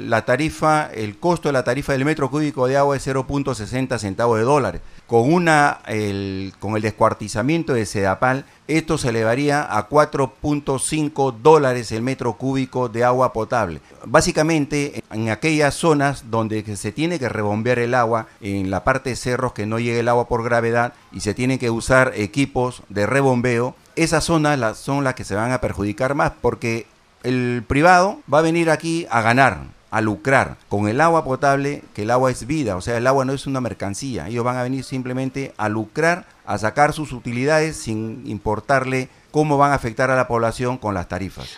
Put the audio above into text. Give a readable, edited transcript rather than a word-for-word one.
la tarifa, el costo de la tarifa del metro cúbico de agua es 0.60 centavos de dólares. Con el descuartizamiento de Sedapal, esto se elevaría a 4.5 dólares el metro cúbico de agua potable. Básicamente, en aquellas zonas donde se tiene que rebombear el agua, en la parte de cerros que no llegue el agua por gravedad y se tienen que usar equipos de rebombeo, esas zonas son las que se van a perjudicar más, porque el privado va a venir aquí a ganar, a lucrar con el agua potable, que el agua es vida, o sea, el agua no es una mercancía. Ellos van a venir simplemente a lucrar, a sacar sus utilidades sin importarle cómo van a afectar a la población con las tarifas.